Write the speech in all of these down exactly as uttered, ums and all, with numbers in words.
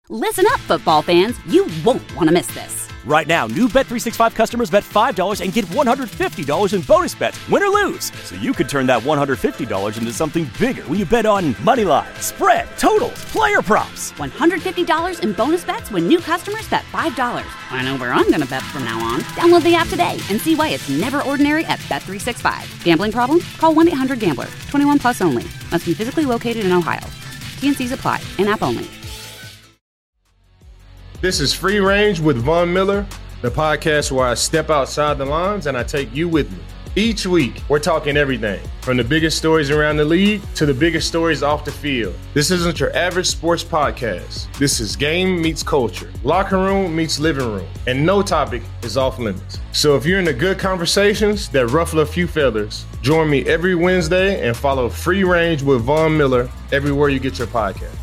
Listen up, football fans. You won't want to miss this. Right now, new Bet three sixty-five customers bet five dollars and get one hundred fifty dollars in bonus bets, win or lose. So you could turn that one hundred fifty dollars into something bigger when you bet on money line, spread, totals, player props. one hundred fifty dollars in bonus bets when new customers bet five dollars. I know where I'm going to bet from now on. Download the app today and see why it's never ordinary at Bet three sixty-five. Gambling problem? Call one eight hundred gambler. twenty-one plus only. Must be physically located in Ohio. T N Cs apply. In-app only. This is Free Range with Von Miller, the podcast where I step outside the lines and I take you with me. Each week, we're talking everything from the biggest stories around the league to the biggest stories off the field. This isn't your average sports podcast. This is game meets culture, locker room meets living room, and no topic is off limits. So if you're into good conversations that ruffle a few feathers, join me every Wednesday and follow Free Range with Von Miller everywhere you get your podcast.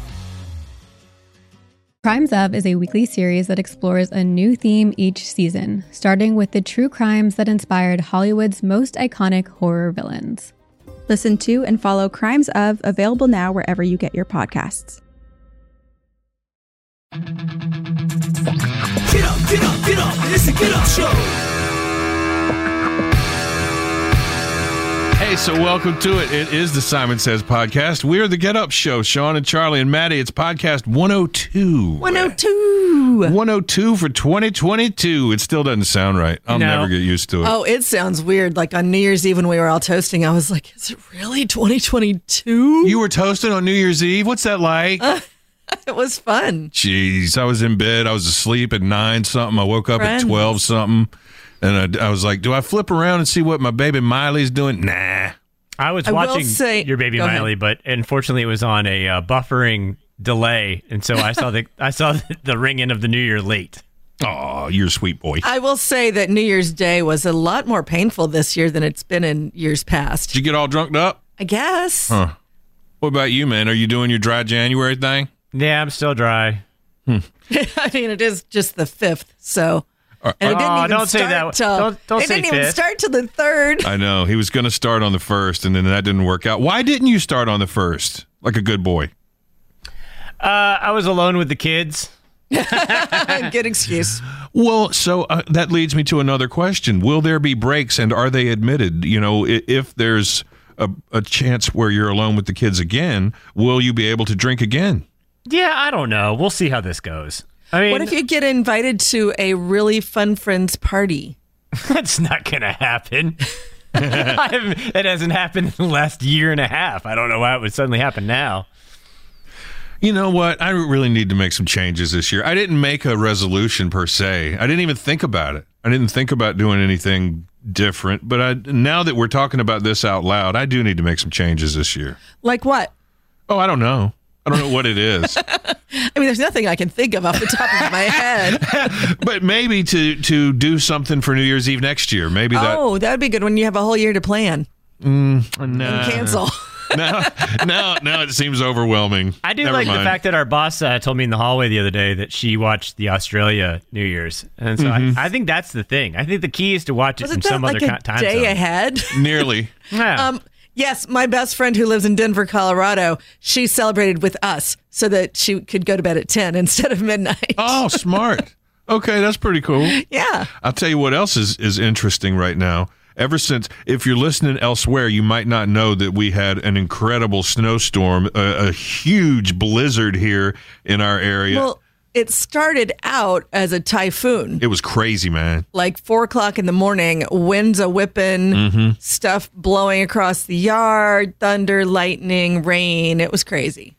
Crimes Of is a weekly series that explores a new theme each season, starting with the true crimes that inspired Hollywood's most iconic horror villains. Listen to and follow Crimes Of, available now wherever you get your podcasts. Get up, get up, get up. It's a Get Up Show. Hey, so welcome to it. It is the Simon Says podcast. We're the Get Up Show. Sean and Charlie and Maddie. It's podcast one oh two. one oh two. one oh two for twenty twenty-two. It still doesn't sound right. I'll no. never get used to it. Oh, it sounds weird. Like on New Year's Eve when we were all toasting, I was like, is it really twenty twenty-two? You were toasting on New Year's Eve? What's that like? Uh, it was fun. Jeez, I was in bed. I was asleep at nine something. I woke up Friends. at twelve something. And I, I was like, do I flip around and see what my baby Miley's doing? Nah. I was I watching say, your baby Miley, ahead. But unfortunately it was on a uh, buffering delay. And so I saw the I saw the, the ringing of the New Year late. Oh, you're a sweet boy. I will say that New Year's Day was a lot more painful this year than it's been in years past. Did you get all drunked up? I guess. Huh. What about you, man? Are you doing your dry January thing? Yeah, I'm still dry. Hmm. I mean, it is just the fifth, so... Uh, and it didn't oh, even don't start say that. Till, don't don't it say didn't even fifth. start till the third. I know. He was going to start on the first, and then that didn't work out. Why didn't you start on the first? Like a good boy. Uh, I was alone with the kids. Good excuse. Well, so uh, that leads me to another question. Will there be breaks, and are they admitted? You know, if, if there's a, a chance where you're alone with the kids again, will you be able to drink again? Yeah, I don't know. We'll see how this goes. I mean, what if you get invited to a really fun friends party? That's not going to happen. I haven't, it hasn't happened in the last year and a half. I don't know why it would suddenly happen now. You know what? I really need to make some changes this year. I didn't make a resolution per se. I didn't even think about it. I didn't think about doing anything different. But I, now that we're talking about this out loud, I do need to make some changes this year. Like what? Oh, I don't know. I don't know what it is. I mean, there's nothing I can think of off the top of my head. But maybe to to do something for New Year's Eve next year. Maybe that. Oh, that would be good when you have a whole year to plan. Mm, no. And cancel. no, no, no, it seems overwhelming. I do Never like mind. the fact that our boss uh, told me in the hallway the other day that she watched the Australia New Year's. And so Mm-hmm. I, I think that's the thing. I think the key is to watch it Wasn't in that some like other a co- time day zone. ahead? Nearly. Yeah. Um, yes, my best friend who lives in Denver, Colorado, she celebrated with us so that she could go to bed at ten instead of midnight. Oh, smart. Okay, that's pretty cool. Yeah. I'll tell you what else is, is interesting right now. Ever since, if you're listening elsewhere, you might not know that we had an incredible snowstorm, a, a huge blizzard here in our area. Well, it started out as a typhoon. It was crazy, man. Like four o'clock in the morning, winds a whipping, Mm-hmm. stuff blowing across the yard, thunder, lightning, rain. It was crazy.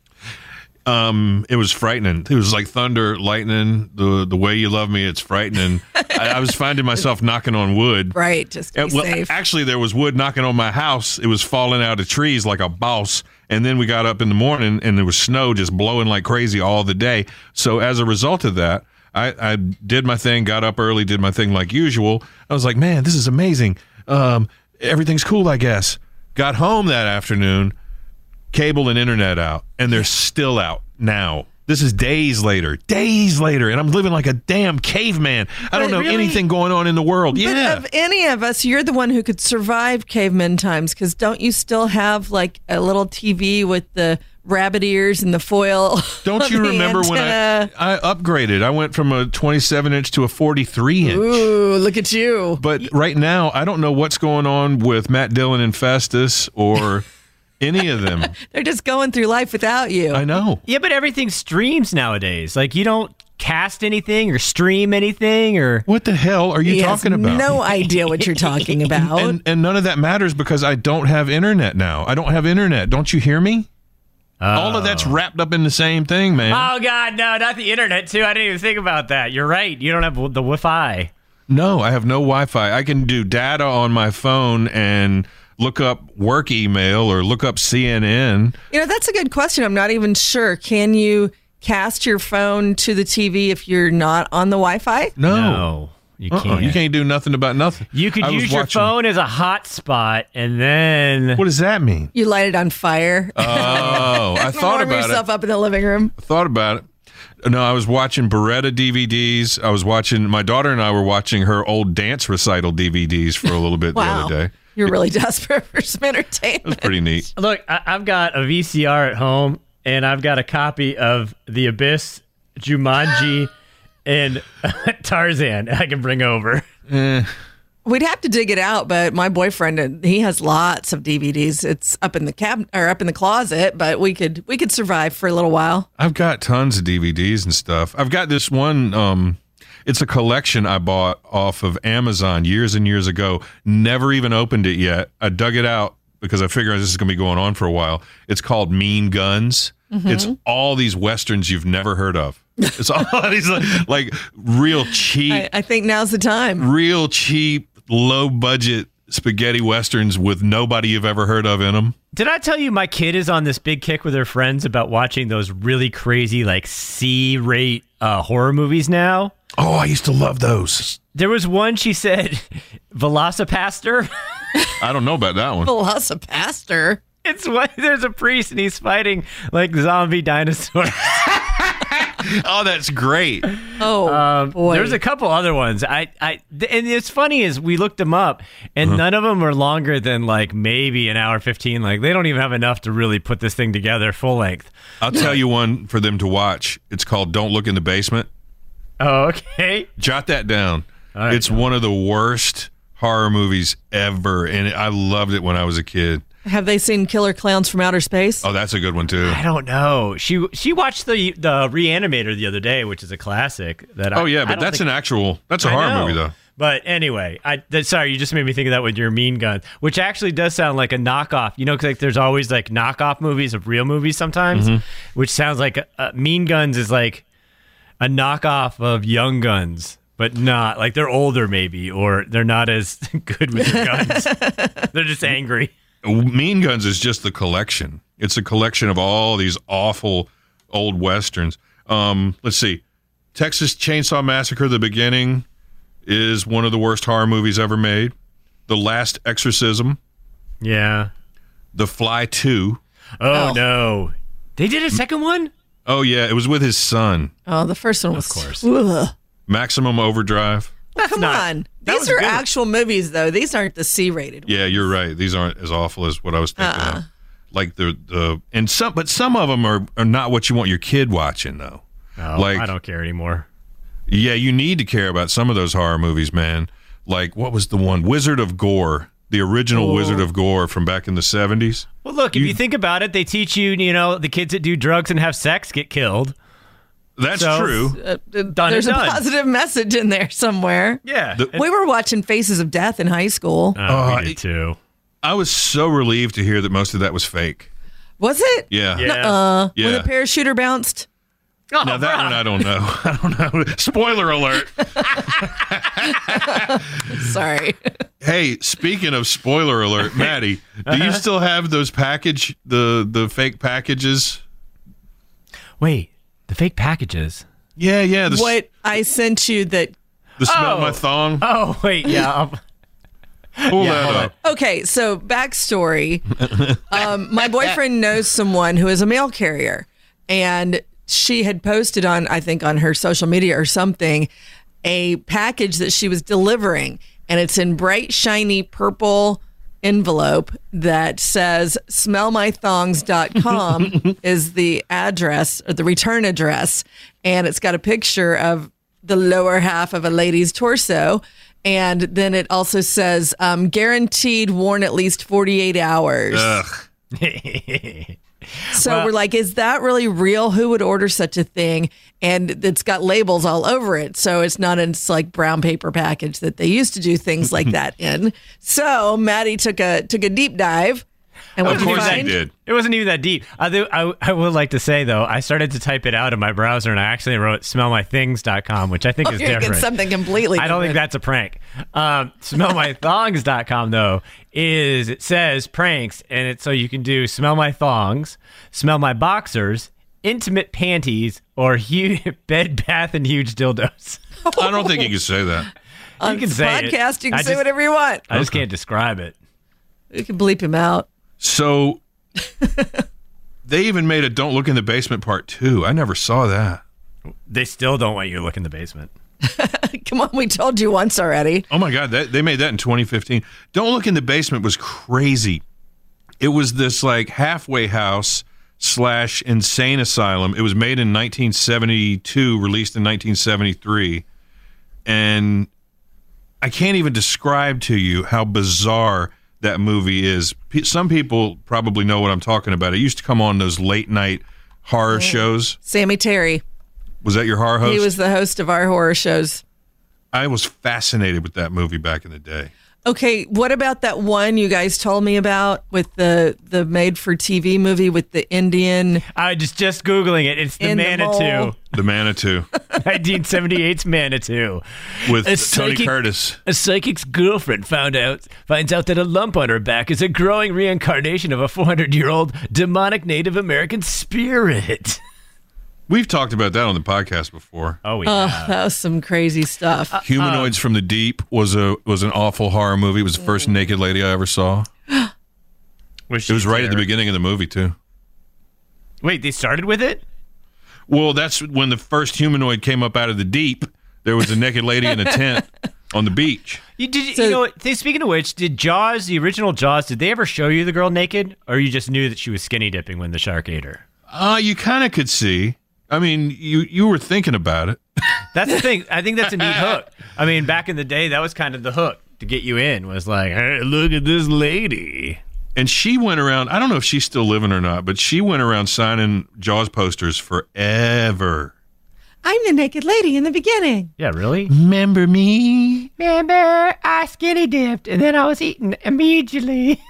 Um, it was frightening. It was like thunder, lightning. The the way you love me, it's frightening. I, I was finding myself knocking on wood. Right, just be Uh, well, safe. actually, there was wood knocking on my house. It was falling out of trees like a boss. And then we got up in the morning, and there was snow just blowing like crazy all the day. So as a result of that, I, I did my thing, got up early, did my thing like usual. I was like, man, this is amazing. Um, everything's cool, I guess. Got home that afternoon, cable and internet out, and they're still out now. This is days later, days later, and I'm living like a damn caveman. I don't But know really- anything going on in the world. But Yeah. of any of us, you're the one who could survive caveman times, because don't you still have like a little T V with the rabbit ears and the foil. Don't you remember when I, I upgraded? I went from a twenty-seven inch to a forty-three inch. Ooh, look at you. But right now, I don't know what's going on with Matt Dillon and Festus or any of them. They're just going through life without you. I know. Yeah, but everything streams nowadays. Like, you don't cast anything or stream anything or... What the hell are you he talking has about? No idea what you're talking about. and, and none of that matters because I don't have internet now. I don't have internet. Don't you hear me? Oh. All of that's wrapped up in the same thing, man. Oh, God, no, not the internet, too. I didn't even think about that. You're right. You don't have the Wi-Fi. No, I have no Wi-Fi. I can do data on my phone and look up work email or look up C N N. You know, that's a good question. I'm not even sure. Can you cast your phone to the T V if you're not on the Wi-Fi? No. No, you Uh-uh. can't. You can't do nothing about nothing. You could I was use your watching- phone as a hotspot and then... What does that mean? You light it on fire. Oh, I thought Warm about yourself it. up in the living room. I thought about it. No, I was watching Beretta D V Ds. I was watching, my daughter and I were watching her old dance recital D V Ds for a little bit Wow. the other day. You're really desperate for some It was entertainment. pretty neat. Look, I- I've got a V C R at home, and I've got a copy of The Abyss, Jumanji, and Tarzan I can bring over. Eh. We'd have to dig it out, but my boyfriend, he has lots of D V Ds. It's up in the cab or up in the closet, but we could we could survive for a little while. I've got tons of D V Ds and stuff. I've got this one. Um, it's a collection I bought off of Amazon years and years ago. Never even opened it yet. I dug it out because I figured this is going to be going on for a while. It's called Mean Guns. Mm-hmm. It's all these westerns you've never heard of. It's all these like, like real cheap, I, I think now's the time. real cheap, low budget spaghetti westerns with nobody you've ever heard of in them. Did I tell you my kid is on this big kick with her friends about watching those really crazy, like, C-rate uh, horror movies now? Oh, I used to love those. There was one, she said, Velocipaster. I don't know about that one. Velocipaster. It's what there's a priest and he's fighting like zombie dinosaurs. Oh, that's great. Oh Um, boy. there's a couple other ones. I, I, th- and it's funny is we looked them up, and Uh-huh. none of them are longer than like maybe an hour fifteen. Like they don't even have enough to really put this thing together full length. I'll tell you one for them to watch. It's called Don't Look in the Basement. Oh, okay. Jot that down. All right. It's one of the worst horror movies ever, and I loved it when I was a kid. Have they seen Killer Clowns from Outer Space? Oh, that's a good one, too. I don't know. She she watched the the Reanimator the other day, which is a classic. That I, Oh, yeah, I but don't that's think- an actual, that's a I horror know. movie, though. But anyway, I that, sorry, you just made me think of that with your Mean Gun, which actually does sound like a knockoff. You know, 'cause like there's always like knockoff movies of real movies sometimes, Mm-hmm. which sounds like uh, Mean Guns is like a knockoff of Young Guns, but not like they're older maybe, or they're not as good with their guns. They're just angry. Mean Guns is just the collection. It's a collection of all these awful old westerns. Um, let's see. Texas Chainsaw Massacre, the beginning, is one of the worst horror movies ever made. The Last Exorcism, Yeah. The Fly two. Oh, Oh. no. They did a second one? Oh, yeah, it was with his son. Oh, the first one was. Of course. Ugh. Maximum Overdrive. Come not- on. that These was are good. actual movies, though. These aren't the C-rated. Yeah, you're right. These aren't as awful as what I was thinking Uh-uh. of. Like the the and some, but some of them are, are not what you want your kid watching though. Oh, Like- I don't care anymore. Yeah, you need to care about some of those horror movies, man. Like what was the one Wizard of Gore, the original Oh. Wizard of Gore from back in the seventies. Well, look, if You- you think about it, they teach you, you know, the kids that do drugs and have sex get killed. That's So- true. Uh, uh, Done there's and a done. positive message in there somewhere. Yeah. The- We were watching Faces of Death in high school. Oh, Oh, we did it- too. I was so relieved to hear that most of that was fake. Was it? Yeah. Yeah. Uh, Yeah. When the parachuter bounced? Oh, Now that bro. one I don't know. I don't know. Spoiler alert. Sorry. Hey, speaking of spoiler alert, Maddie, do you still have those package the the fake packages? Wait, the fake packages. Yeah, yeah. The, s- What I sent you that. the smell Oh. my thong. Oh, wait, yeah. I'll- Pull yeah, that hold up. Okay, so backstory. um, my boyfriend knows someone who is a mail carrier, and she had posted on, I think, on her social media or something, a package that she was delivering, and it's in bright, shiny purple envelope that says smell my thongs dot com is the address or the return address. And it's got a picture of the lower half of a lady's torso. And then it also says um, guaranteed worn at least forty-eight hours. Ugh. So Well- we're like, is that really real? Who would order such a thing? And it's got labels all over it. So it's not in it's like brown paper package that they used to do things like that in. So Maddie took a took a deep dive. And what Of did you course he find? did. It wasn't even that deep. I, do, I, I would like to say, though, I started to type it out in my browser and I actually wrote smell my things dot com, which I think Oh, is you're gonna different. get something completely I don't think different. that's a prank. Um, smell my thongs dot com, though, is it says pranks, and it's so you can do smell my thongs, smell my boxers, intimate panties, or huge, bed, bath, and huge dildos. I don't think you can say that. On You can say it. podcast, you can I say just- whatever you want. I just can't describe it. You can bleep him out. So they even made a Don't Look in the Basement part two. I never saw that. They still don't want you to look in the basement. Come on, we told you once already. Oh my God, that, they made that in twenty fifteen. Don't Look in the Basement was crazy. It was this like halfway house slash insane asylum. It was made in nineteen seventy-two, released in nineteen seventy-three. And I can't even describe to you how bizarre that movie is. P- Some people probably know what I'm talking about. It used to come on those late night horror shows. Sammy Terry. Was that your horror host? He was the host of our horror shows. I was fascinated with that movie back in the day. Okay, what about that one you guys told me about with the the made for T V movie with the Indian? I just just googling it. It's the In the Manitou, mole. The Manitou nineteen seventy-eight's Manitou. with A Tony psychic- Curtis. A psychic's girlfriend found out finds out that a lump on her back is a growing reincarnation of a four hundred year old demonic Native American spirit. We've talked about that on the podcast before. Oh, we Oh, have. that was some crazy stuff. Humanoids from the Deep was a was an awful horror movie. It was the first naked lady I ever saw. Was It was she right at the there? beginning of the movie too. Wait, they started with it? Well, that's when the first humanoid came up out of the deep. There was a naked lady in a tent on the beach. You did. So- you know, they, speaking of which, did Jaws, the original Jaws, did they ever show you the girl naked, or you just knew that she was skinny dipping when the shark ate her? Uh, you kind of could see. I mean, you you were thinking about it. That's the thing. I think that's a neat hook. I mean, back in the day, that was kind of the hook to get you in. Was like, hey, look at this lady. And she went around, I don't know if she's still living or not, but she went around signing Jaws posters forever. I'm the naked lady in the beginning. Yeah, really? Remember me? Remember, I skinny dipped, and then I was eating immediately.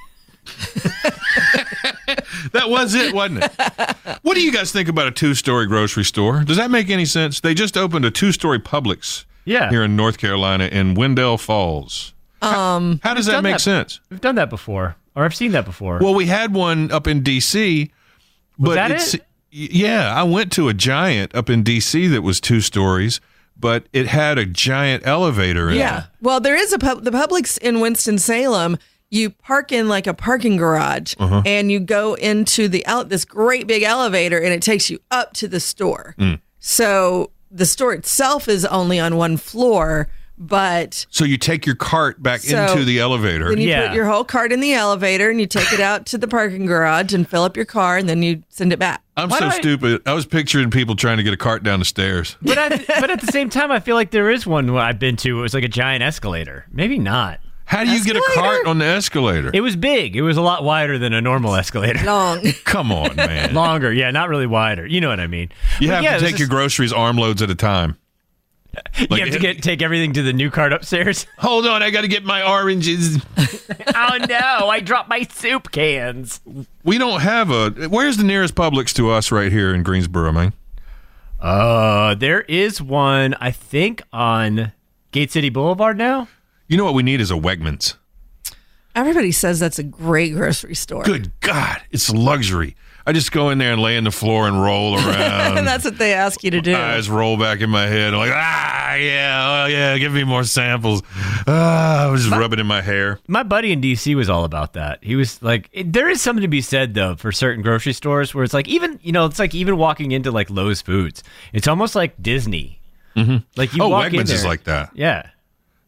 That was it, wasn't it? What do you guys think about a two-story grocery store? Does that make any sense? They just opened a two-story Publix Yeah. here in North Carolina in Wendell Falls. Um, How does that done make that. sense? We've done that before, or I've seen that before. Well, we had one up in D C, but that it's, it? yeah, I went to a Giant up in D C that was two stories, but it had a giant elevator in yeah. it. Well, there is a pub. The Publix in Winston-Salem. You park in like a parking garage, Uh-huh. and you go into the out this great big elevator, and it takes you up to the store. Mm. So the store itself is only on one floor, but So you take your cart back So, into the elevator. then you Yeah. put your whole cart in the elevator, and you take it out to the parking garage and fill up your car, and then you send it back. I'm Why so do I- stupid. I was picturing people trying to get a cart down the stairs. But I, but at the same time, I feel like there is one I've been to. It was like a giant escalator. Maybe not. How do you get a Escalator? cart on the escalator? It was big. It was a lot wider than a normal escalator. Long. Come on, man. Longer, yeah, not really wider. You know what I mean. You But have yeah, to it was take your just- groceries armloads at a time. You like- have to get take everything to the new cart upstairs. Hold on, I got to get my oranges. Oh no! I dropped my soup cans. We don't have a. Where's the nearest Publix to us right here in Greensboro, man? Uh, there is one, I think, on Gate City Boulevard now. You know what we need is a Wegmans. Everybody says that's a great grocery store. Good God, it's luxury. I just go in there and lay on the floor and roll around. And that's what they ask you to do. Eyes roll back in my head. I'm like, ah, yeah, oh, yeah, give me more samples. Ah, I was just rubbing in my hair. My buddy in D C was all about that. He was like, it, there is something to be said though for certain grocery stores where it's like even you know it's like even walking into like Lowe's Foods, it's almost like Disney. Mm-hmm. Like you Oh, walk in Wegmans there, is like that. yeah.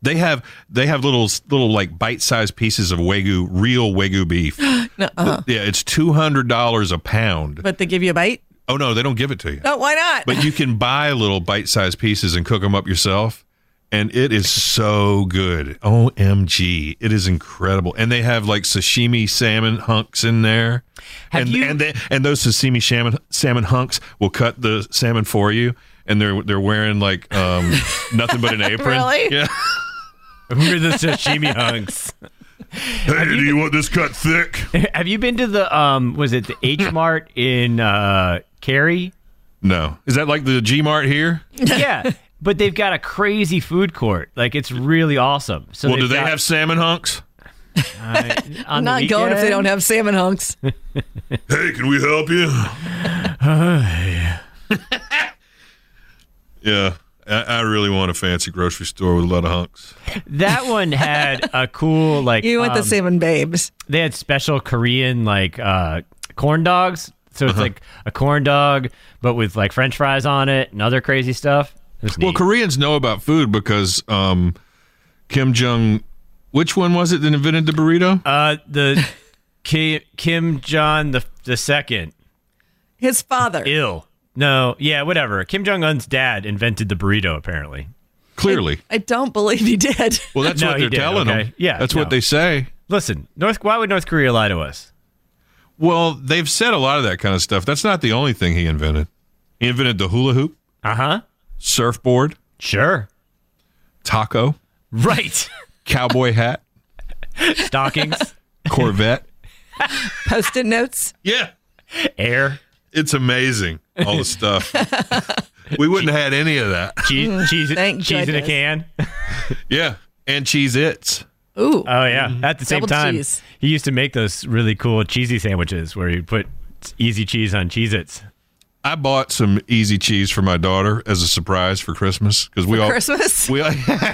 They have they have little little like bite-sized pieces of Wagyu, real Wagyu beef. no, uh-huh. Yeah, it's two hundred dollars a pound. But they give you a bite? Oh, no, they don't give it to you. No, why not? But you can buy little bite-sized pieces and cook them up yourself, and it is so good. O M G. It is incredible. And they have like sashimi salmon hunks in there. Have and you- and, they, and those sashimi salmon, salmon hunks will cut the salmon for you, and they're they're wearing like um, nothing but an apron. Really? Yeah. We're the sashimi hunks. Hey, do you want this cut thick? Have you been to the um? Was it the H Mart in uh Cary? No. Is that like the G Mart here? Yeah, but they've got a crazy food court. Like it's really awesome. So Well, do they've they got- have salmon hunks? Uh, on I'm the not going if they don't have salmon hunks. Hey, can we help you? Yeah, I, I really want a fancy grocery store with a lot of hunks. That one had a cool like. You want the um, salmon babes. They had special Korean like uh, corn dogs. So it's Uh-huh. like a corn dog, but with like French fries on it and other crazy stuff. It was Well, neat. Koreans know about food because um, Kim Jong, which one was it that invented the burrito? uh, the Kim, Kim Jong the the second. His father. Ill. No, yeah, whatever. Kim Jong Un's dad invented the burrito. Apparently. Clearly. I don't believe he did. Well, that's No, what he they're did, telling okay. them. Yeah, that's no. what they say. Listen, North. Why would North Korea lie to us? Well, they've said a lot of that kind of stuff. That's not the only thing he invented. He invented the hula hoop, Uh huh. surfboard, Sure. taco, Right. cowboy hat, Stockings. Corvette. Post-it notes. Yeah. Air. It's amazing, all the stuff. We wouldn't have had any of that. Cheese. Cheese. Thank cheese in a goodness. can. Yeah. And Cheez-Its. Ooh. Oh yeah. At the same Double time, cheese. he used to make those really cool cheesy sandwiches where you put easy cheese on Cheez-Its. I bought some Easy Cheese for my daughter as a surprise for Christmas because we all Christmas? we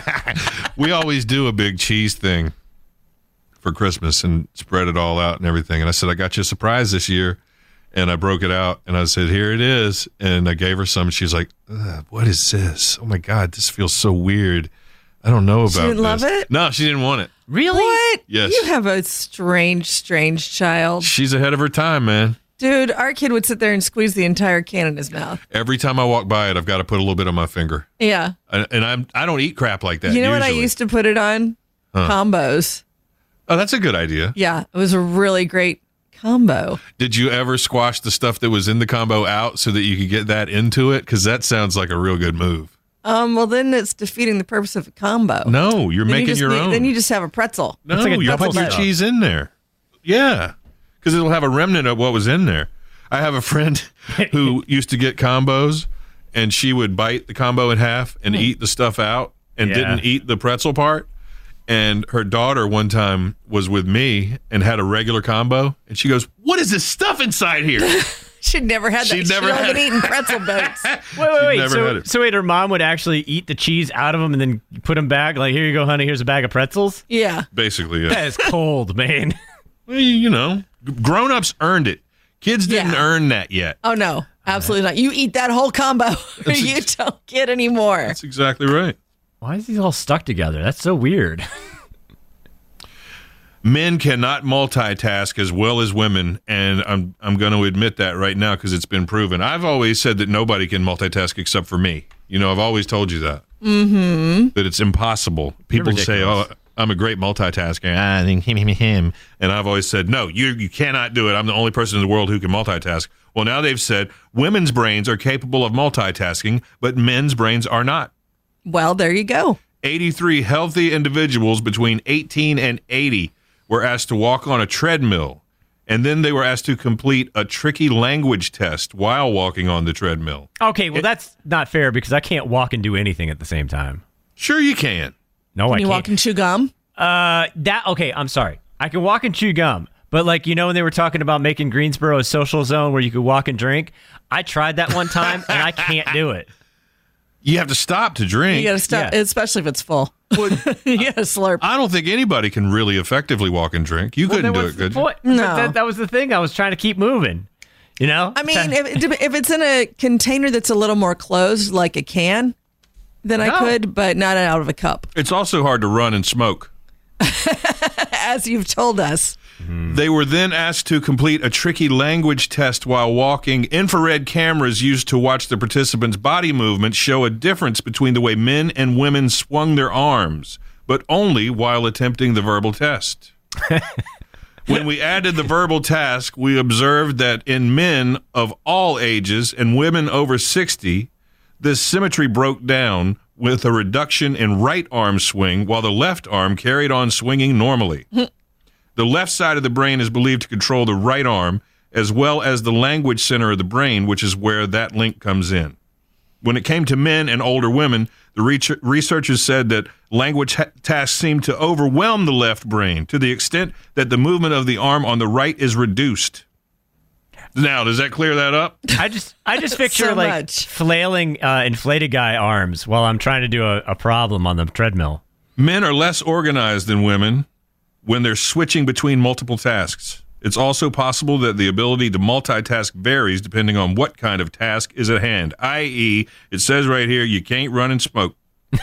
we always do a big cheese thing for Christmas and spread it all out and everything. And I said, I got you a surprise this year, and I broke it out and I said, here it is, and I gave her some. And she's like, "Ugh, what is this? Oh my God, this feels so weird. I don't know about She didn't this." love it? No, she didn't want it. Really? What? Yes. You have a strange, strange child. She's ahead of her time, man. Dude, our kid would sit there and squeeze the entire can in his mouth. Every time I walk by it, I've got to put a little bit on my finger. Yeah. And and I'm I don't eat crap like that. You know what I usually. used to put it on? Combos. Oh, that's a good idea. Yeah, it was a really great combo. Did you ever squash the stuff that was in the combo out so that you could get that into it? Because that sounds like a real good move. Um, well, then it's defeating the purpose of a combo. No, you're Then you making just your need- own. Then you just have a pretzel. no, It's like a you're pretzel putting your style. cheese in there. Yeah, because it'll have a remnant of what was in there. I have a friend who used to get combos, and she would bite the combo in half and eat the stuff out and Yeah. didn't eat the pretzel part. And her daughter one time was with me and had a regular combo, and she goes, "What is this stuff inside here?" She'd never had that. She'd never She'd only had been it. eating pretzel boats. Wait, wait, wait. never So, had it. so wait, her mom would actually eat the cheese out of them and then put them back. Like, here you go, honey. Here's a bag of pretzels. Yeah. Basically, yeah. That is cold, man. Well, you know, grown-ups earned it. Kids didn't Yeah. earn that yet. Oh no, absolutely not. You eat that whole combo, or you don't get any more. That's exactly right. Why is these all stuck together? That's so weird. Men cannot multitask as well as women, and I'm I'm going to admit that right now because it's been proven. I've always said that nobody can multitask except for me. You know, I've always told you that. Mm-hmm. That it's impossible. People say, "Oh, ridiculous. I'm a great multitasker." I think him, him, him. And I've always said, "No, you you cannot do it. I'm the only person in the world who can multitask." Well, now they've said women's brains are capable of multitasking, but men's brains are not. Well, there you go. eighty-three healthy individuals between eighteen and eighty were asked to walk on a treadmill, and then they were asked to complete a tricky language test while walking on the treadmill. Okay, well, that's not fair because I can't walk and do anything at the same time. Sure you can. No, I Can you can't. walk and chew gum? Uh, that okay. I'm sorry. I can walk and chew gum, but like you know when they were talking about making Greensboro a social zone where you could walk and drink, I tried that one time and I can't do it. You have to stop to drink. You got to stop, Yeah. especially if it's full. you got to slurp. I don't think anybody can really effectively walk and drink. You couldn't Then do what's it, the could you? point? No. But that, that was the thing. I was trying to keep moving. You know. I mean, if, if it's in a container that's a little more closed, like a can, than I No. could, but not out of a cup, It's also hard to run and smoke. as you've told us. They were then asked to complete a tricky language test while walking. Infrared cameras used to watch the participants' body movements show a difference between the way men and women swung their arms, but only while attempting the verbal test. When we added the verbal task, we observed that in men of all ages and women over sixty, this symmetry broke down with a reduction in right arm swing while the left arm carried on swinging normally. The left side of the brain is believed to control the right arm as well as the language center of the brain, which is where that link comes in. When it came to men and older women, the re- researchers said that language ha- tasks seem to overwhelm the left brain to the extent that the movement of the arm on the right is reduced. Now, does that clear that up? I just I just picture So like much. flailing uh, inflated guy arms while I'm trying to do a, a problem on the treadmill. Men are less organized than women when they're switching between multiple tasks. It's also possible that the ability to multitask varies depending on what kind of task is at hand, that is, it says right here, you can't run and smoke.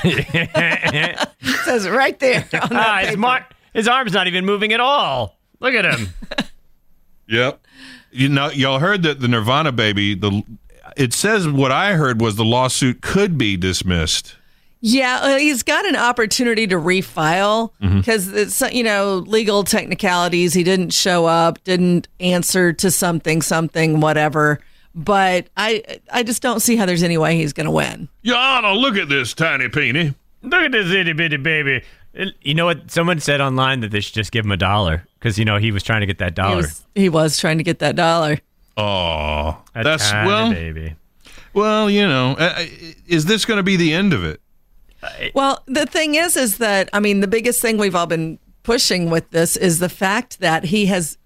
It says it right there on that Ah, his, paper. mar- his arm's not even moving at all. Look at him. Yep. You know, y'all heard that the Nirvana baby, the it says what I heard was the lawsuit could be dismissed. Yeah, uh, he's got an opportunity to refile because it's, you know, legal technicalities. He didn't show up, didn't answer to something, something, whatever. But I, I just don't see how there's any way he's going to win. Your Honor, look at this tiny peenie. Look at this itty bitty baby. You know what? Someone said online that they should just give him a dollar because, you know, he was trying to get that He dollar. was, he was trying to get that dollar. Oh, A that's tiny well, baby. well, you know, uh, is this going to be the end of it? Well, the thing is, is that, I mean, the biggest thing we've all been pushing with this is the fact that he has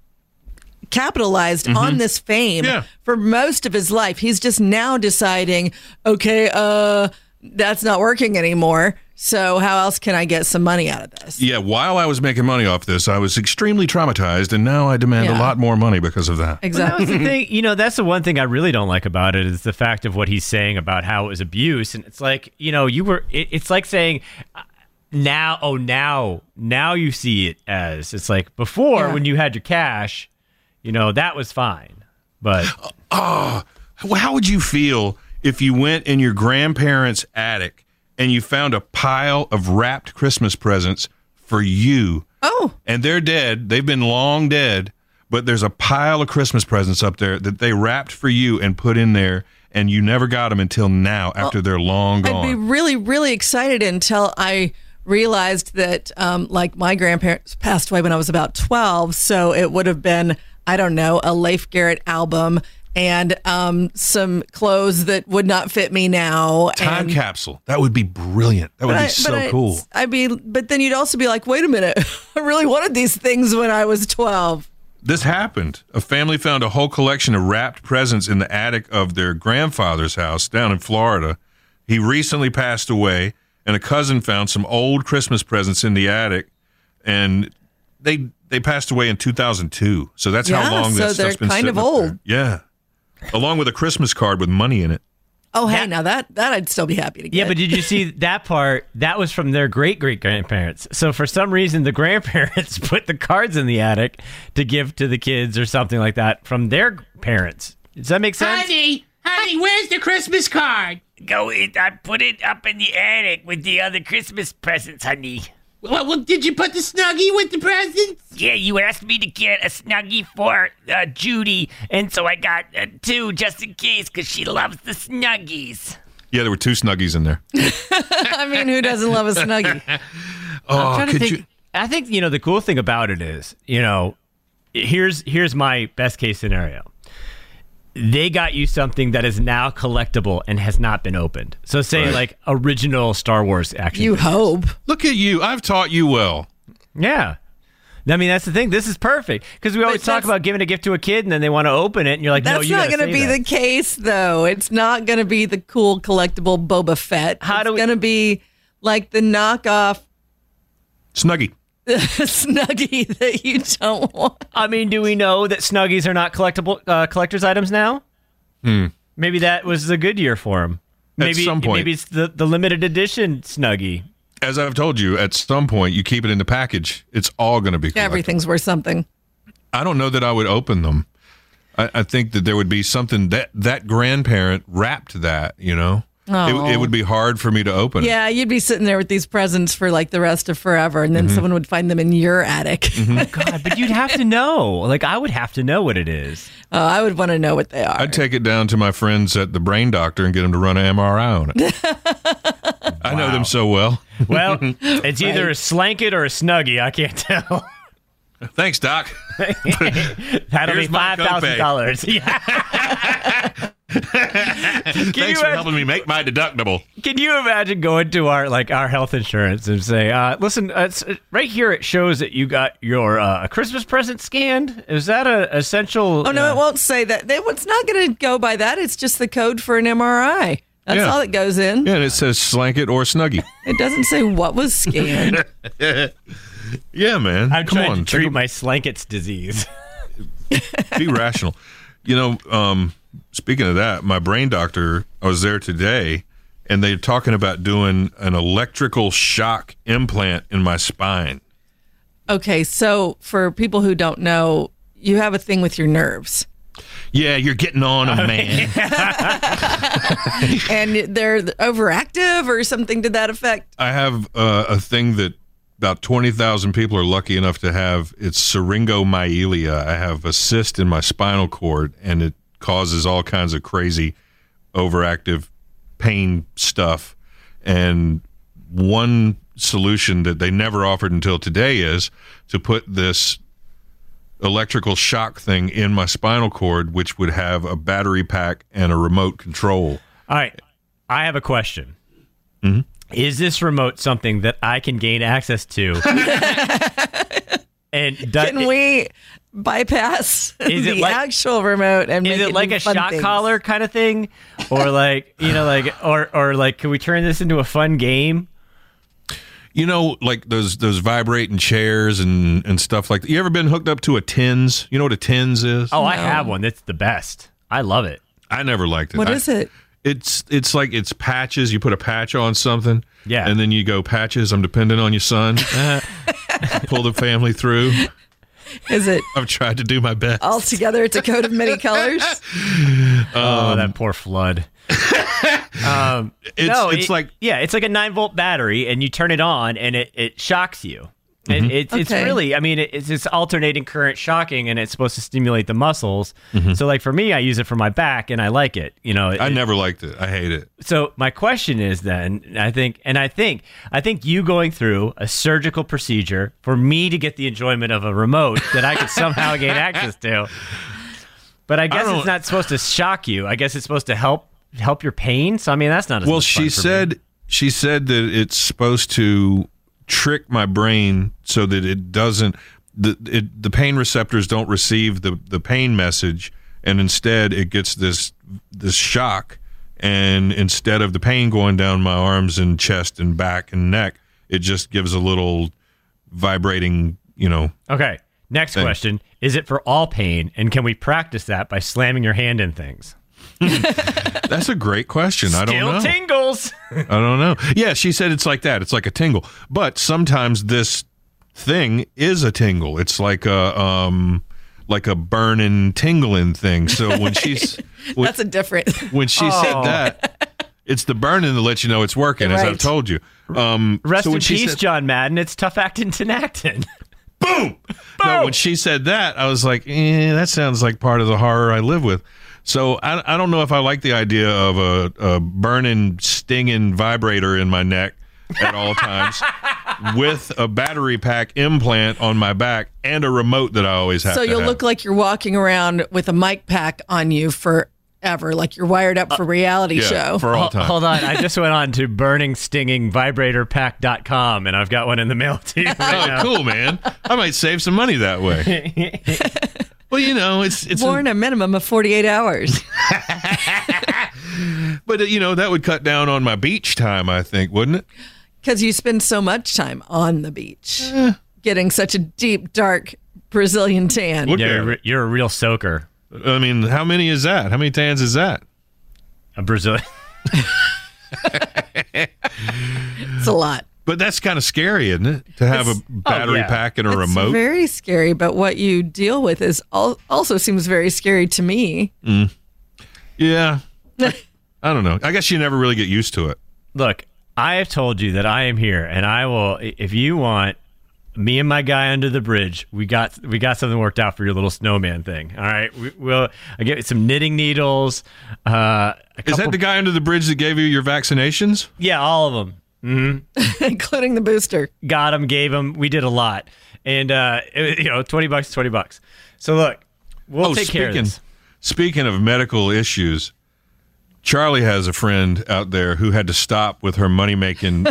capitalized on this fame Yeah. for most of his life. He's just now deciding, okay, uh, that's not working anymore. So how else can I get some money out of this? Yeah, while I was making money off this, I was extremely traumatized, and now I demand a Yeah. lot more money because of that. Well, that Exactly. was the thing. You know, that's the one thing I really don't like about it is the fact of what he's saying about how it was abuse. And it's like, you know, you were, it, it's like saying, uh, now, oh, now, now you see it as, it's like before Yeah. when you had your cash, you know, that was fine. But Oh, how would you feel if you went in your grandparents' attic and you found a pile of wrapped Christmas presents for you? Oh, And they're dead. They've been long dead, but there's a pile of Christmas presents up there that they wrapped for you and put in there, and you never got them until now after they're long I'd be gone. really, really excited until I realized that, um, like, my grandparents passed away when I was about twelve. So it would have been, I don't know, a Leif Garrett album and um, some clothes that would not fit me now. Time and, capsule. That would be brilliant. That would but be I- so but I- cool. I'd be, but then you'd also be like, wait a minute, I really wanted these things when I was twelve. This happened. A family found a whole collection of wrapped presents in the attic of their grandfather's house down in Florida. He recently passed away, and a cousin found some old Christmas presents in the attic, and they they passed away in two thousand two. So that's Yeah, how long so that stuff's they're been kind of sitting up there. old. Yeah. Along with a Christmas card with money in it. Oh, hey, Yeah. now that that I'd still be happy to get. yeah, but did you see that part? That was from their great great grandparents. So for some reason, the grandparents put the cards in the attic to give to the kids or something like that from their parents. Does that make sense? Honey, honey, where's the Christmas card? Go it. I put it up in the attic with the other Christmas presents, honey. Well, well, did you put the Snuggie with the presents? Yeah, you asked me to get a Snuggie for uh, Judy, and so I got uh, two just in case because she loves the Snuggies. Yeah, there were two Snuggies in there. I mean, who doesn't love a Snuggie? Oh, trying to could think, you? I think, you know, the cool thing about it is, you know, here's here's my best case scenario. They got you something that is now collectible and has not been opened. So say Right. like original Star Wars action. You figures. hope. Look at you. I've taught you well. Yeah. I mean, that's the thing. This is perfect because we always talk that's- about giving a gift to a kid and then they want to open it and you're like, no, That's you not going to be the case, though. It's not going to be the cool collectible Boba Fett. How it's do we- going to be like the knockoff Snuggie. Snuggie that you don't want. I mean, do we know that Snuggies are not collectible uh, collector's items now? Hmm. Maybe that was a good year for them. maybe, some point. Maybe it's the, the limited edition Snuggie. As I've told you, at some point, you keep it in the package, it's all going to be collectible. Everything's worth something. I don't know that I would open them. I, I think that there would be something that that grandparent wrapped that, you know? Oh. It, it would be hard for me to open. Yeah, you'd be sitting there with these presents for like the rest of forever, and then Mm-hmm. someone would find them in your attic. Mm-hmm. Oh, God, but you'd have to know. Like, I would have to know what it is. Oh, I would want to know what they are. I'd take it down to my friends at the brain doctor and get them to run an M R I on it. I know them so well. Well, it's either a Slanket or a Snuggie. I can't tell. Thanks, Doc. That'll Here's be my five thousand dollars. Yeah. Thanks you for imagine- helping me make my deductible. Can you imagine going to our like our health insurance and say, uh, "Listen, uh, it's, uh, right here it shows that you got your uh, Christmas present scanned. Is that a essential?" Oh, no, uh, it won't say that. They, it's not going to go by that. It's just the code for an M R I. That's Yeah. all that goes in. Yeah, and it says Slanket or Snuggie. It doesn't say what was scanned. Yeah, man. I'm Come trying on. to treat take my Slankets disease. a- be rational. You know, um, speaking of that, my brain doctor, I was there today, and they're talking about doing an electrical shock implant in my spine. Okay, so for people who don't know, you have a thing with your nerves. Yeah, you're getting on them, man. And they're overactive or something to that effect. I have uh, a thing that about twenty thousand people are lucky enough to have. It's syringomyelia. I have a cyst in my spinal cord, and it causes all kinds of crazy overactive pain stuff. And one solution that they never offered until today is to put this electrical shock thing in my spinal cord, which would have a battery pack and a remote control. All right, I have a question. Mm-hmm. Is this remote something that I can gain access to? And do, Can we bypass Is it the like- actual remote and Is make it like do a fun shock things? collar kind of thing, or like you know, like or or like, can we turn this into a fun game? You know, like those those vibrating chairs and, and stuff like that. You ever been hooked up to a TENS? You know what a TENS is? Oh, I have one. That's the best. I love it. I never liked it. What I, is it? It's it's like it's patches. You put a patch on something, Yeah. and then you go, patches, I'm dependent on you, son. Pull the family through. Is it I've tried to do my best. all together? It's a coat of many colors. Oh, that poor flood. um, It's no, it's it- like yeah, it's like a nine volt battery, and you turn it on, and it, it shocks you. And Mm-hmm. it's it's Okay. really, I mean, it, it's this alternating current shocking, and it's supposed to stimulate the muscles. Mm-hmm. So, like for me, I use it for my back, and I like it. You know, I it- never liked it. I hate it. So my question is then, I think, and I think, I think you going through a surgical procedure for me to get the enjoyment of a remote that I could somehow gain access to. But I guess don't- it's not supposed to shock you. I guess it's supposed to help help your pain. So I mean, that's not as Well, much fun she for me. said she said that it's supposed to trick my brain so that it doesn't the it, the pain receptors don't receive the the pain message, and instead it gets this this shock, and instead of the pain going down my arms and chest and back and neck, it just gives a little vibrating, you know. Okay. Next thing. question: is it for all pain, and can we practice that by slamming your hand in things? That's a great question. I don't Still know. tingles. I don't know. Yeah, she said it's like that. It's like a tingle. But sometimes this thing is a tingle. It's like a um like a burning, tingling thing. So when she's when, That's a different. when she Oh. said that, it's the burning that lets you know it's working, as Right. I've told you. Um Rest so when in she peace, said, John Madden. It's tough acting Tinactin. boom. No, when she said that, I was like, eh, that sounds like part of the horror I live with. So I, I don't know if I like the idea of a, a burning, stinging vibrator in my neck at all times with a battery pack implant on my back and a remote that I always have So to you'll have. look like you're walking around with a mic pack on you forever, like you're wired up for reality yeah, show. for all Ho- time. Hold on, I just went on to burning stinging vibrator pack dot com, and I've got one in the mail to you right Oh, now. cool, man. I might save some money that way. Well, you know, it's it's Born a minimum of forty-eight hours. but uh, you know, that would cut down on my beach time, I think, wouldn't it? Because you spend so much time on the beach, getting such a deep, dark Brazilian tan. Look Yeah, at you're, it. re- you're a real soaker. I mean, how many is that? How many tans is that? A Brazilian. It's a lot. But that's kind of scary, isn't it? To have It's- a battery oh, yeah. pack and a It's remote. very scary, but what you deal with is al- also seems very scary to me. Mm. Yeah. I don't know. I guess you never really get used to it. Look, I have told you that I am here, and I will. If you want me and my guy under the bridge, we got we got something worked out for your little snowman thing. All right, we, we'll. I get some knitting needles. Uh, a Is couple- that the guy under the bridge that gave you your vaccinations? Yeah, all of them. Mm-hmm. Including the booster. Got him, gave him. We did a lot, and uh, it, you know, twenty bucks, twenty bucks. So look, we'll oh, take speaking, care of this. Speaking of medical issues, Charlie has a friend out there who had to stop with her money making.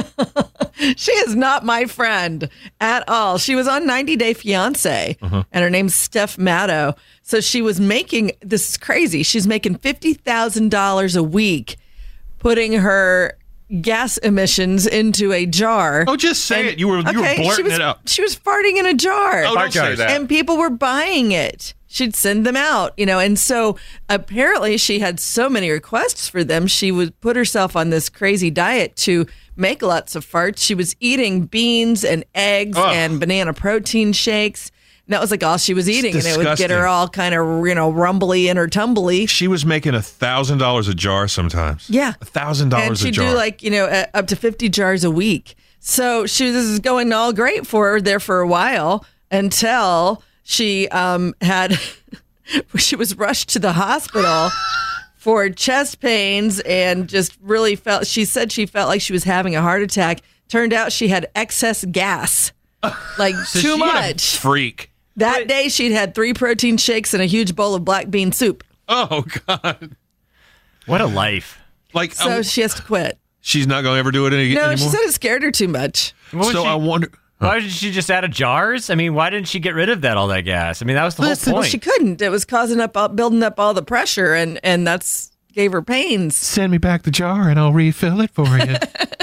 She is not my friend at all. She was on ninety Day Fiance, Uh-huh. and her name's Steph Maddow. So she was making, this is crazy, she's making fifty thousand dollars a week putting her gas emissions into a jar. Oh, just say it. You were you were Okay, she blurting was, it out. She was farting in a jar. Oh, don't say that. And people were buying it. She'd send them out, you know, and so apparently she had so many requests for them. She would put herself on this crazy diet to make lots of farts. She was eating beans and eggs Ugh. and banana protein shakes. And that was like all she was eating. And it would get disgusting. her all kind of, you know, rumbly in her tumbly. She was making a thousand dollars a jar sometimes. Yeah. A thousand And dollars a she'd jar. do like, you know, uh, up to fifty jars a week. So she this is going all great for her there for a while until she um, had, she was rushed to the hospital for chest pains and just really felt, she said she felt like she was having a heart attack. Turned out she had excess gas, like So too she had a much. freak. That day she'd had three protein shakes and a huge bowl of black bean soup. Oh God! What a life! Like So um, she has to quit. she's not going to ever do it any, No, anymore. she said it scared her too much. What was so she- I wonder. Why did she just out of jars? I mean, why didn't she get rid of that all that gas? I mean, that was the Listen, whole point. she couldn't. It was causing up, all- building up all the pressure, and and that's gave her pains. Send me back the jar and I'll refill it for you.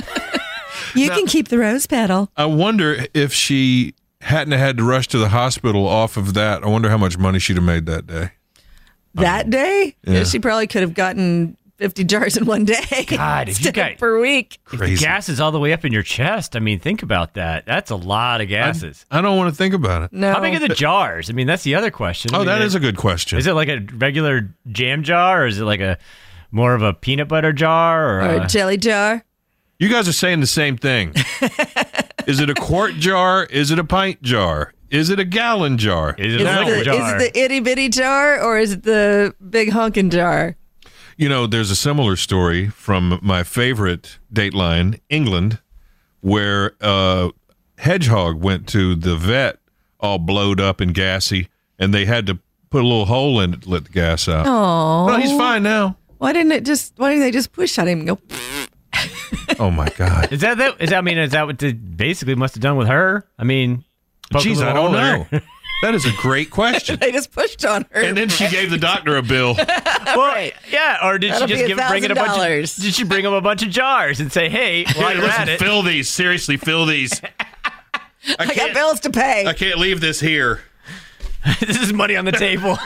You Now- can keep the rose petal. I wonder if she hadn't had to rush to the hospital off of that. I wonder how much money she'd have made that day. That day, Yeah. she probably could have gotten fifty jars in one day. God, if you instead got of per week. if the gas is all the way up in your chest, I mean, think about that. That's a lot of gases. I don't want to think about it. No. How big are the jars? I mean, that's the other question. I Oh, mean, that it- is a good question. Is it like a regular jam jar, or is it like a more of a peanut butter jar, or, Or a, a jelly jar. You guys are saying the same thing. Is it a quart jar? Is it a pint jar? Is it a gallon jar? Is it Is a it, liquor the, jar? is it the itty bitty jar or is it the big honkin' jar? You know, there's a similar story from my favorite Dateline, England, where a hedgehog went to the vet all blowed up and gassy, and they had to put a little hole in it to let the gas out. Oh, Well, he's fine now. Why didn't it just? Why didn't they just push on him and go? Oh, my God. Is that that? Is that? I mean, is that what they basically must have done with her? I mean, poke a Jeez, little I don't hole in know. her. That is a great question. They just pushed on her. And then she gave the doctor a bill. Well, yeah, or did That'll she just be give bring it a bunch? $1,000. Of, did she bring him a bunch of jars and say, "Hey, while you're Listen, at it, fill these. Seriously, fill these. I I got can't, bills to pay. I can't leave this here. this is money on the table."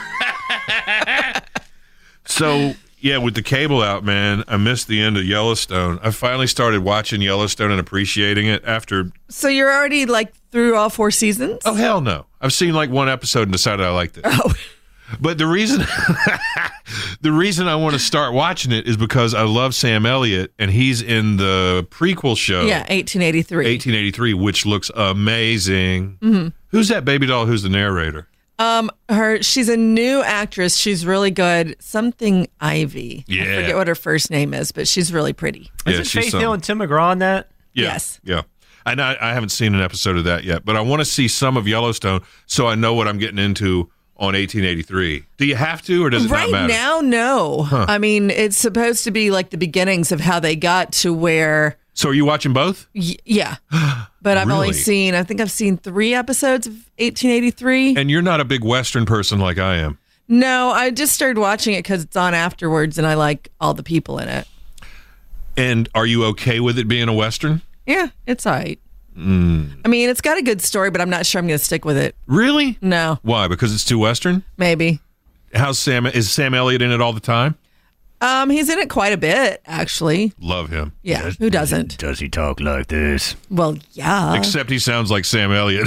So, yeah, with the cable out, man, I missed the end of Yellowstone. I finally started watching Yellowstone and appreciating it after. So you're already like through all four seasons? Oh, hell no. I've seen like one episode and decided I liked it. Oh. But the reason the reason I want to start watching it is because I love Sam Elliott, and he's in the prequel show. Yeah, eighteen eighty-three. eighteen eighty-three, which looks amazing. Mm-hmm. Who's that baby doll? Who's the narrator? Um, her she's a new actress. She's really good. Something Ivy. I Yeah. forget what her first name is, but she's really pretty. Yeah, Isn't she's Faith some- Hill and Tim McGraw on that? Yeah, Yes. Yeah. I know I haven't seen an episode of that yet, but I want to see some of Yellowstone so I know what I'm getting into on eighteen eighty-three. Do you have to, or does it Right not matter? now, no. Huh. I mean, it's supposed to be like the beginnings of how they got to where. So are you watching both? Y- yeah, but I've only Really? seen. I think I've seen three episodes of eighteen eighty-three. And you're not a big Western person like I am. No, I just started watching it because it's on afterwards, and I like all the people in it. And are you okay with it being a Western? Yeah, it's all right. Mm. I mean, it's got a good story, but I'm not sure I'm going to stick with it. Really? No, Why? Because it's too Western? maybe. How's Sam? Is Sam Elliott in it all the time? Um, he's in it quite a bit, actually. Love him. Yeah, who doesn't? Does he talk like this? Well, yeah. Except he sounds like Sam Elliott.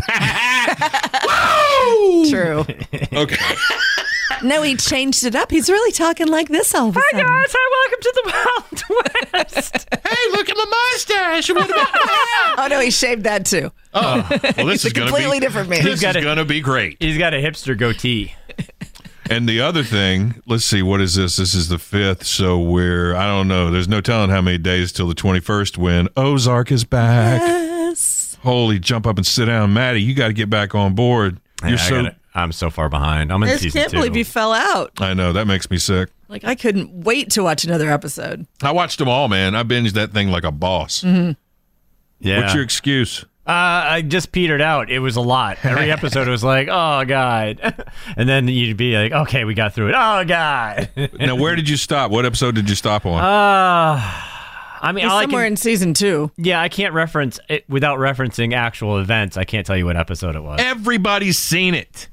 True. Okay. No, he changed it up. He's really talking like this all of a Hi sudden. guys, hi, welcome to the Wild West. Hey, look at my mustache. What about Oh no, he shaved that too. Oh, well, this He's is a going to completely be different man. This He's got is a- going to be great. He's got a hipster goatee. And the other thing, let's see, what is this? This is the fifth, so we're, I don't know, there's no telling how many days till the twenty-first when Ozark is back. Yes. Holy, jump up and sit down. Maddie, you got to get back on board. You're Yeah, I so, gotta- I'm so far behind. I'm in I just season can't two. believe you fell out. I know, that makes me sick. Like, I couldn't wait to watch another episode. I watched them all, man. I binged that thing like a boss. Mm-hmm. Yeah. What's your excuse? Uh, I just petered out. It was a lot. Every episode was like, oh, God. And then you'd be like, okay, we got through it. Oh, God. Now, where did you stop? What episode did you stop on? Uh, I mean, He's all I somewhere can, in season two. yeah, I can't reference it without referencing actual events. I can't tell you what episode it was. Everybody's seen it.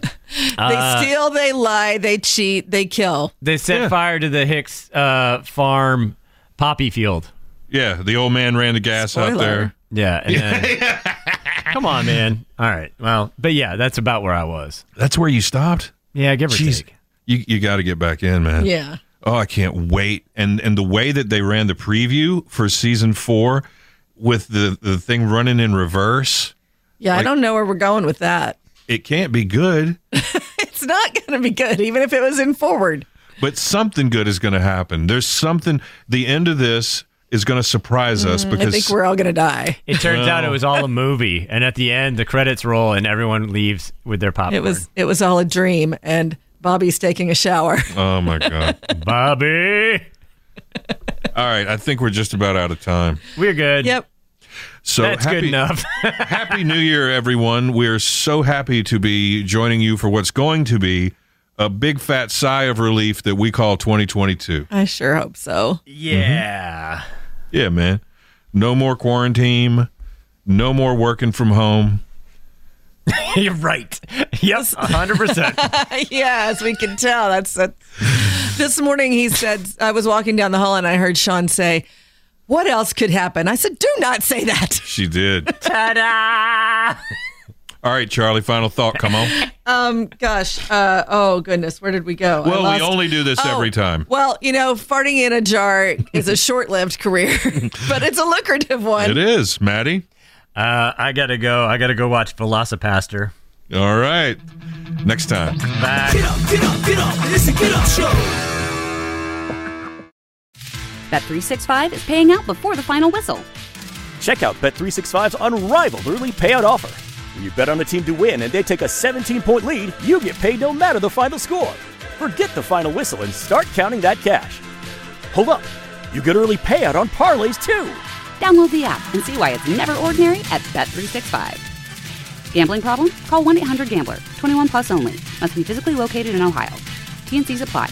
They steal, they lie, they cheat, they kill. They set Yeah. fire to the Hicks uh, farm poppy field. Yeah, the old man ran the gas out Spoiler. there. Yeah. And then, come on, man. All right. Well, but yeah, that's about where I was. That's where you stopped? Yeah, give or Jeez. take. You you got to get back in, man. Yeah. Oh, I can't wait. And and the way that they ran the preview for season four with the, the thing running in reverse, Yeah, I Like- don't know where we're going with that. it can't be good, It's not going to be good, even if it was in forward. but something good is going to happen. There's something, the end of this is going to surprise us I because think we're all going to die. It turns out it Well. was all a movie, and at the end, the credits roll, and everyone leaves with their popcorn. It was it was all a dream, and Bobby's taking a shower. oh my God. Bobby. All right, I think we're just about out of time. We're good. Yep. So That's happy, good enough. Happy New Year, everyone. We're so happy to be joining you for what's going to be a big fat sigh of relief that we call twenty twenty-two. I sure hope so. Yeah. Yeah, man. No more quarantine. No more working from home. You're right. Yep, one hundred percent. Yeah, as we can tell, that's that. This morning he said, I was walking down the hall and I heard Sean say, "What else could happen?" I said, "Do not say that." She did. Ta-da! All right, Charlie, final thought. Come on. Um, gosh, uh, oh goodness, where did we go? I Well, we lost- only do this Oh, every time. Well, you know, farting in a jar is a short-lived career, but it's a lucrative one. It is, Maddie. Uh, I gotta go. I gotta go watch Velocipaster. All right. Next time. Bye. Get up, get up, get up. It's a get up show. Bet three sixty-five is paying out before the final whistle. Check out Bet three sixty-five's unrivaled early payout offer. When you bet on a team to win and they take a seventeen-point lead, you get paid no matter the final score. Forget the final whistle and start counting that cash. Hold up. You get early payout on parlays, too. Download the app and see why it's never ordinary at Bet three sixty-five. Gambling problem? Call one eight hundred gambler. twenty-one plus only. Must be physically located in Ohio. T N Cs apply.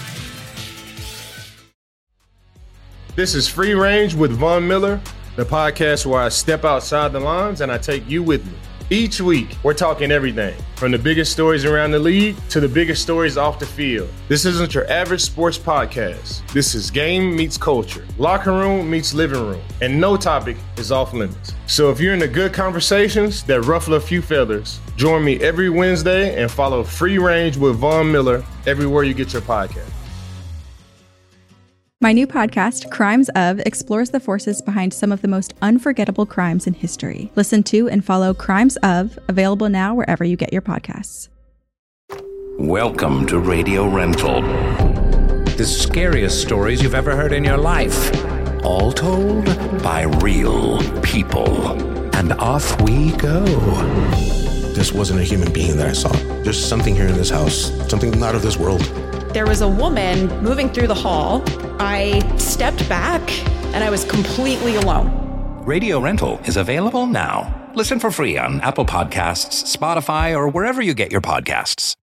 This is Free Range with Von Miller, the podcast where I step outside the lines and I take you with me. Each week, we're talking everything from the biggest stories around the league to the biggest stories off the field. This isn't your average sports podcast. This is game meets culture, locker room meets living room, and no topic is off limits. So if you're into good conversations that ruffle a few feathers, join me every Wednesday and follow Free Range with Von Miller everywhere you get your podcast. My new podcast, Crimes Of, explores the forces behind some of the most unforgettable crimes in history. Listen to and follow Crimes Of, available now wherever you get your podcasts. Welcome to Radio Rental. The scariest stories you've ever heard in your life. All told by real people. And off we go. This wasn't a human being that I saw. There's something here in this house, something not of this world. There was a woman moving through the hall. I stepped back and I was completely alone. Radio Rental is available now. Listen for free on Apple Podcasts, Spotify, or wherever you get your podcasts.